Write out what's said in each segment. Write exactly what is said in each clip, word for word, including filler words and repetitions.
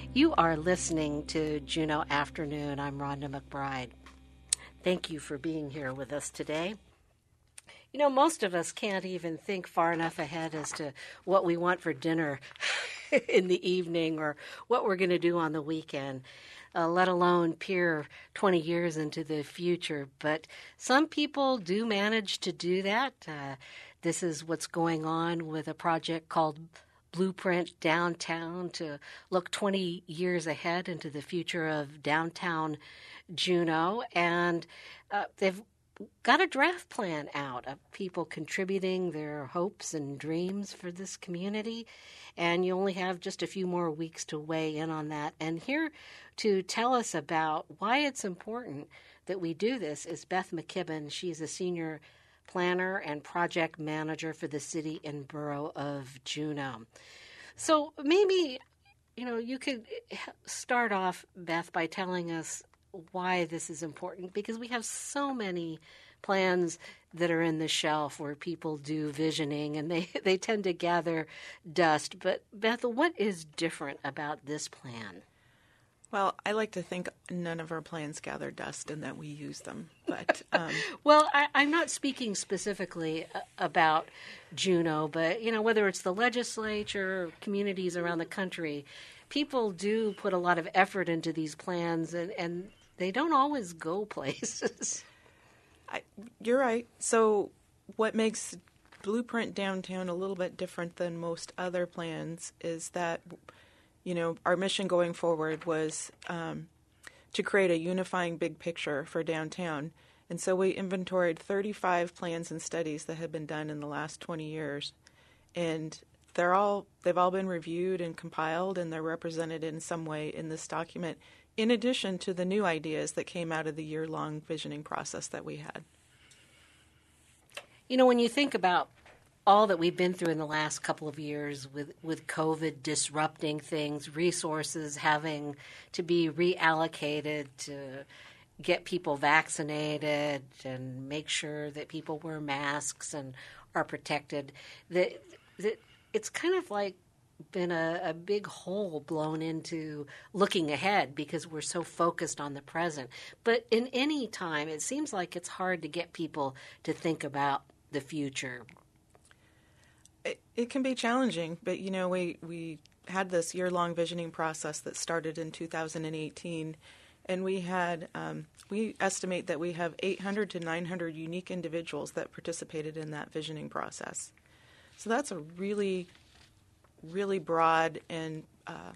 You are listening to Juneau Afternoon. I'm Rhonda McBride. Thank you for being here with us today. You know, most of us can't even think far enough ahead as to what we want for dinner in the evening or what we're going to do on the weekend, uh, let alone peer twenty years into the future. But some people do manage to do that. Uh, this is what's going on with a project called Blueprint Downtown to look twenty years ahead into the future of downtown Juneau. And uh, they've got a draft plan out of people contributing their hopes and dreams for this community. And you only have just a few more weeks to weigh in on that. And here to tell us about why it's important that we do this is Beth McKibben. She's a senior planner and project manager for the city and borough of Juneau. So maybe, you know, you could start off, Beth, by telling us why this is important, because we have so many plans that are in the shelf where people do visioning and they, they tend to gather dust. But Beth, what is different about this plan? Well, I like to think none of our plans gather dust and that we use them. But um... well, I, I'm not speaking specifically about Juneau, but you know, whether it's the legislature or communities around the country, people do put a lot of effort into these plans, and, and they don't always go places. I, you're right. So what makes Blueprint Downtown a little bit different than most other plans is that, you know, our mission going forward was um, to create a unifying big picture for downtown. And so we inventoried thirty-five plans and studies that had been done in the last twenty years. And they're all, they've all been reviewed and compiled, and they're represented in some way in this document, in addition to the new ideas that came out of the year-long visioning process that we had. You know, when you think about all that we've been through in the last couple of years with, with COVID disrupting things, resources having to be reallocated to get people vaccinated and make sure that people wear masks and are protected, that, that it's kind of like been a, a big hole blown into looking ahead because we're so focused on the present. But in any time, it seems like it's hard to get people to think about the future. It, it can be challenging, but, you know, we, we had this year-long visioning process that started in two thousand eighteen, and we had, um, we estimate that we have eight hundred to nine hundred unique individuals that participated in that visioning process. So that's a really, really broad and uh,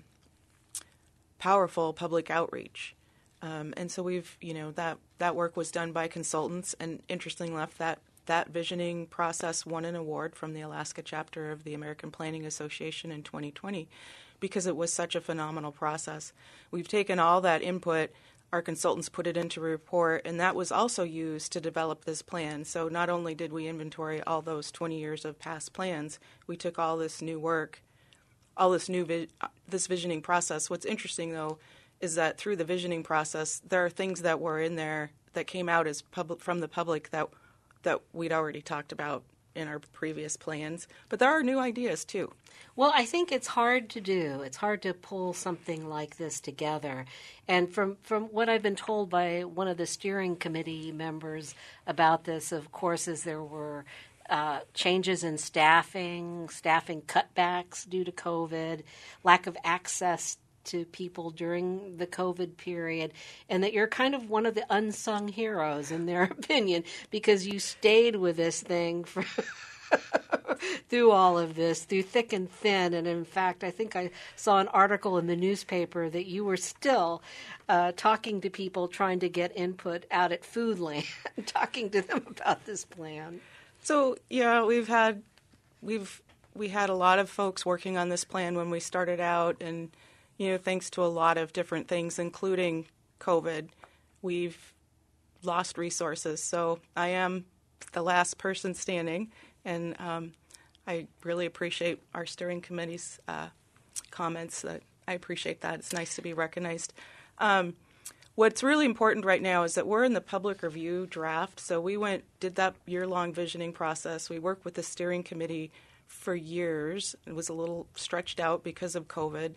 powerful public outreach. Um, and so we've, you know, that, that work was done by consultants, and interestingly enough, that That visioning process won an award from the Alaska chapter of the American Planning Association in twenty twenty because it was such a phenomenal process. We've taken all that input, our consultants put it into a report, and that was also used to develop this plan. So not only did we inventory all those twenty years of past plans, we took all this new work, all this new vi- this visioning process. What's interesting, though, is that through the visioning process, there are things that were in there that came out as public from the public that that we'd already talked about in our previous plans. But there are new ideas, too. Well, I think it's hard to do. It's hard to pull something like this together. And from, from what I've been told by one of the steering committee members about this, of course, is there were uh, changes in staffing, staffing cutbacks due to COVID, lack of access to people during the COVID period, and that you're kind of one of the unsung heroes in their opinion because you stayed with this thing for through all of this, through thick and thin. And in fact, I think I saw an article in the newspaper that you were still uh, talking to people trying to get input out at Foodland, talking to them about this plan. So, yeah, we've had, we've, we had a lot of folks working on this plan when we started out, and you know, thanks to a lot of different things, including COVID, we've lost resources. So I am the last person standing, and um, I really appreciate our steering committee's uh, comments. That I appreciate that. It's nice to be recognized. Um, what's really important right now is that we're in the public review draft. So we went, did that year-long visioning process. We worked with the steering committee for years. It was a little stretched out because of COVID.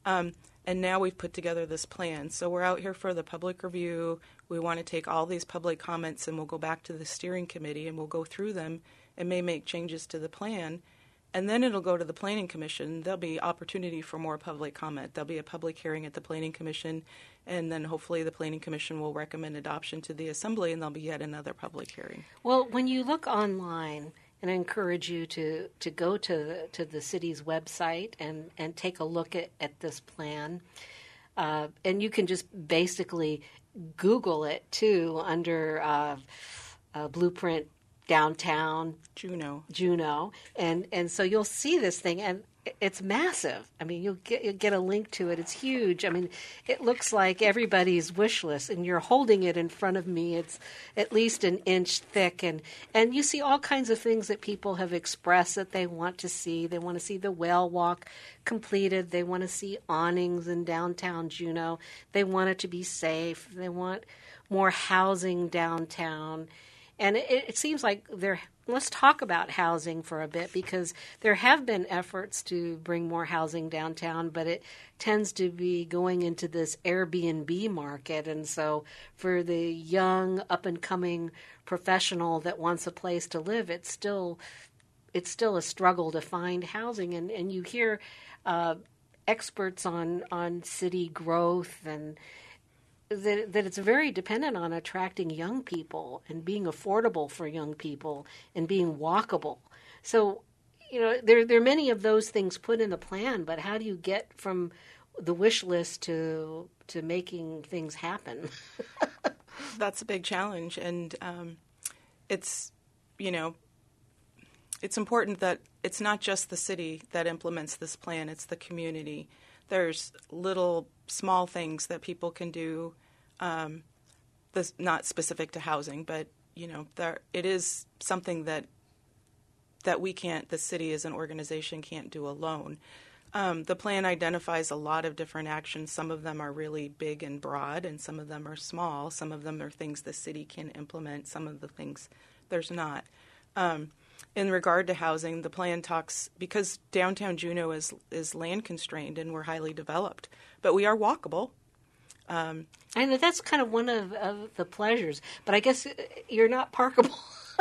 Um, and now we've put together this plan. So we're out here for the public review. We want to take all these public comments and we'll go back to the steering committee and we'll go through them and may make changes to the plan. And then it'll go to the Planning Commission. There'll be opportunity for more public comment. There'll be a public hearing at the Planning Commission, and then hopefully the Planning Commission will recommend adoption to the Assembly, and there'll be yet another public hearing. Well, when you look online, and I encourage you to, to go to the, to the city's website and, and take a look at, at this plan. Uh, and you can just basically Google it, too, under uh, uh, Blueprint Downtown Juneau. Juneau. And, and so you'll see this thing, and it's massive. I mean, you'll get, you'll get a link to it. It's huge. I mean, it looks like everybody's wish list, and you're holding it in front of me. It's at least an inch thick, and, and you see all kinds of things that people have expressed that they want to see. They want to see the whale walk completed. They want to see awnings in downtown Juneau. They want it to be safe. They want more housing downtown. And it, it seems like there. Let's talk about housing for a bit, because there have been efforts to bring more housing downtown, but it tends to be going into this Airbnb market. And so for the young, up-and-coming professional that wants a place to live, it's still it's still a struggle to find housing. And, and you hear uh, experts on, on city growth and That, that it's very dependent on attracting young people and being affordable for young people and being walkable. So, you know, there there are many of those things put in the plan, but how do you get from the wish list to to making things happen? That's a big challenge, and um, it's, you know, it's important that it's not just the city that implements this plan, it's the community. There's little small things that people can do, um, this, not specific to housing, but, you know, there, it is something that that we can't, the city as an organization can't do alone. Um, the plan identifies a lot of different actions. Some of them are really big and broad, and some of them are small. Some of them are things the city can implement. Some of the things there's not. Um, In regard to housing, the plan talks, because downtown Juneau is is land constrained and we're highly developed, but we are walkable. Um, and that's kind of one of, of the pleasures, but I guess you're not parkable.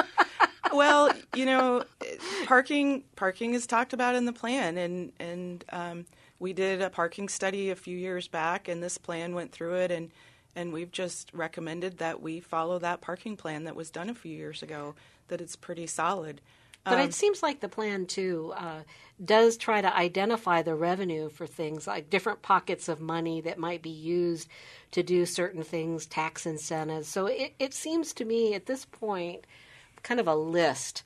Well, you know, parking parking is talked about in the plan, and and um, we did a parking study a few years back, and this plan went through it, and and we've just recommended that we follow that parking plan that was done a few years ago. That it's pretty solid. But um, it seems like the plan, too, uh, does try to identify the revenue for things like different pockets of money that might be used to do certain things, tax incentives. So it, it seems to me at this point kind of a list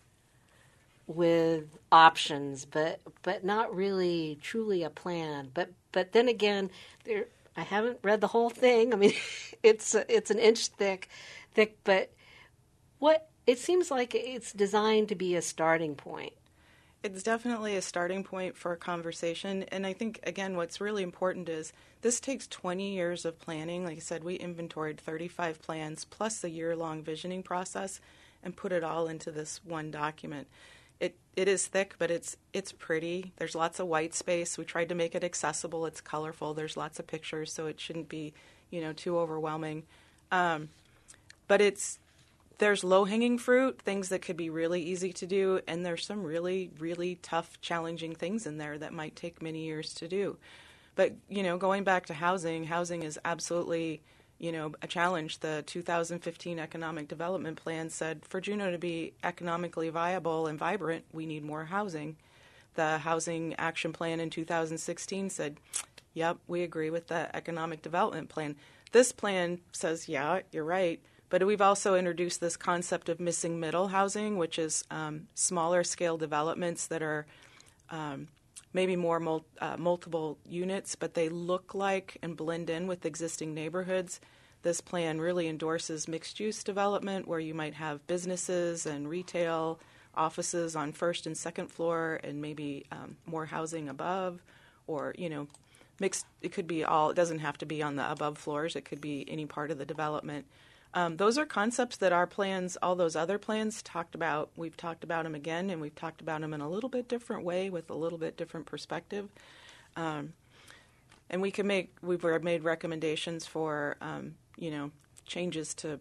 with options, but but not really truly a plan. But but then again, there I haven't read the whole thing. I mean, it's it's an inch thick, thick. But what it seems like it's designed to be a starting point. It's definitely a starting point for a conversation. And I think, again, what's really important is this takes twenty years of planning. Like I said, we inventoried thirty-five plans plus the year-long visioning process and put it all into this one document. It It is thick, but it's it's pretty. There's lots of white space. We tried to make it accessible. It's colorful. There's lots of pictures, so it shouldn't be, you know, too overwhelming. Um, but it's There's low-hanging fruit, things that could be really easy to do, and there's some really, really tough, challenging things in there that might take many years to do. But, you know, going back to housing, housing is absolutely, you know, a challenge. The two thousand fifteen Economic Development Plan said for Juneau to be economically viable and vibrant, we need more housing. The Housing Action Plan in two thousand sixteen said, yep, we agree with the Economic Development Plan. This plan says, yeah, you're right. But we've also introduced this concept of missing middle housing, which is um, smaller scale developments that are um, maybe more mul- uh, multiple units, but they look like and blend in with existing neighborhoods. This plan really endorses mixed use development where you might have businesses and retail offices on first and second floor and maybe um, more housing above, or, you know, mixed. It could be all, it doesn't have to be on the above floors. It could be any part of the development. Um, those are concepts that our plans, all those other plans talked about. We've talked about them again, and we've talked about them in a little bit different way with a little bit different perspective. Um, and we can make we've made recommendations for um, you know changes to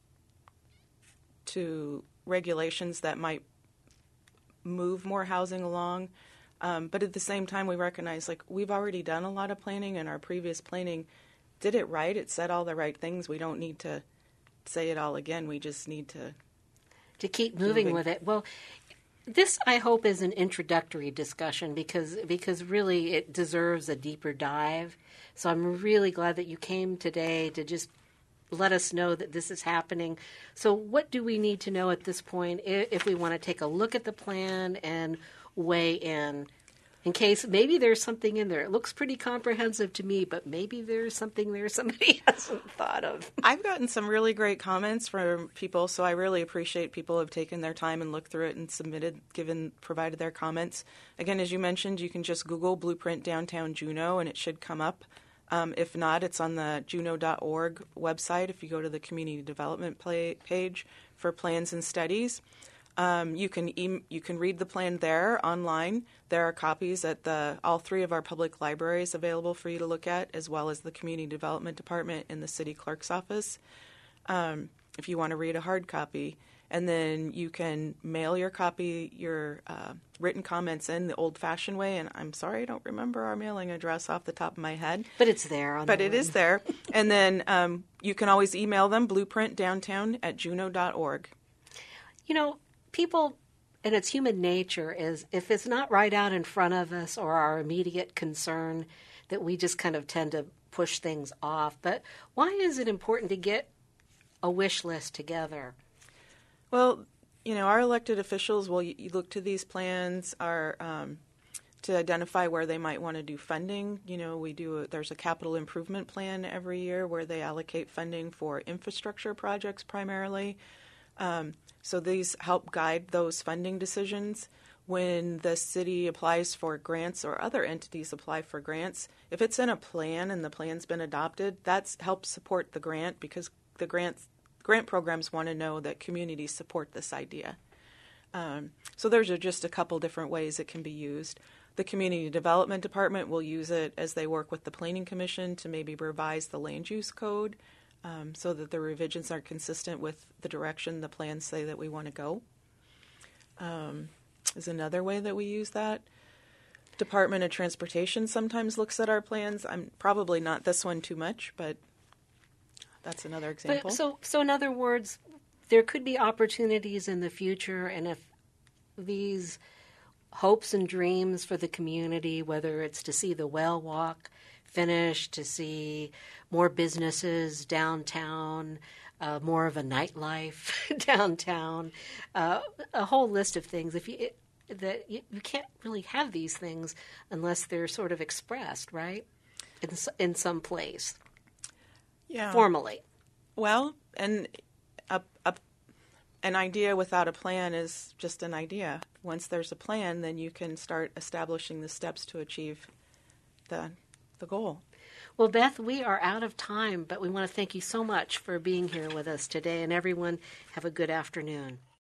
to regulations that might move more housing along. Um, but at the same time, we recognize like we've already done a lot of planning, and our previous planning did it right. It said all the right things. We don't need to say it all again. We just need to to keep moving, moving. with it. Well, this I hope is an introductory discussion because because really it deserves a deeper dive. So I'm really glad that you came today to just let us know that this is happening. So what do we need to know at this point if we want to take a look at the plan and weigh in, in case maybe there's something in there? It looks pretty comprehensive to me, but maybe there's something there somebody hasn't thought of. I've gotten some really great comments from people, so I really appreciate people who have taken their time and looked through it and submitted, given, provided their comments. Again, as you mentioned, you can just Google Blueprint Downtown Juneau, and it should come up. Um, if not, it's on the juneau dot org website. If you go to the community development play, page for plans and studies, um, you can e- you can read the plan there online. There are copies at the all three of our public libraries available for you to look at, as well as the community development department in the city clerk's office. Um, if you want to read a hard copy, and then you can mail your copy, your uh, written comments in the old-fashioned way. And I'm sorry, I don't remember our mailing address off the top of my head. But it's there. On but the it web. is there. And then um, you can always email them, blueprintdowntown at juneau dot org. You know, people, and it's human nature, is if it's not right out in front of us or our immediate concern, that we just kind of tend to push things off. But why is it important to get a wish list together? Well, you know, our elected officials will you look to these plans are um, to identify where they might want to do funding. You know, we do a, there's a capital improvement plan every year where they allocate funding for infrastructure projects primarily. Um, so these help guide those funding decisions. When the city applies for grants or other entities apply for grants, if it's in a plan and the plan's been adopted, that helps support the grant because the grants Grant programs want to know that communities support this idea. Um, so those are just a couple different ways it can be used. The Community Development Department will use it as they work with the Planning Commission to maybe revise the land use code um, so that the revisions are consistent with the direction the plans say that we want to go. Um, is another way that we use that. Department of Transportation sometimes looks at our plans. I'm probably not this one too much, but that's another example. But so, so in other words, there could be opportunities in the future, and if these hopes and dreams for the community, whether it's to see the Whale Walk finished, to see more businesses downtown, uh, more of a nightlife downtown, uh, a whole list of things. If you it, that you, you can't really have these things unless they're sort of expressed, right, in in some place. Yeah. Formally. Well, and a, a, an idea without a plan is just an idea. Once there's a plan, then you can start establishing the steps to achieve the the goal. Well, Beth, we are out of time, but we want to thank you so much for being here with us today, and everyone have a good afternoon.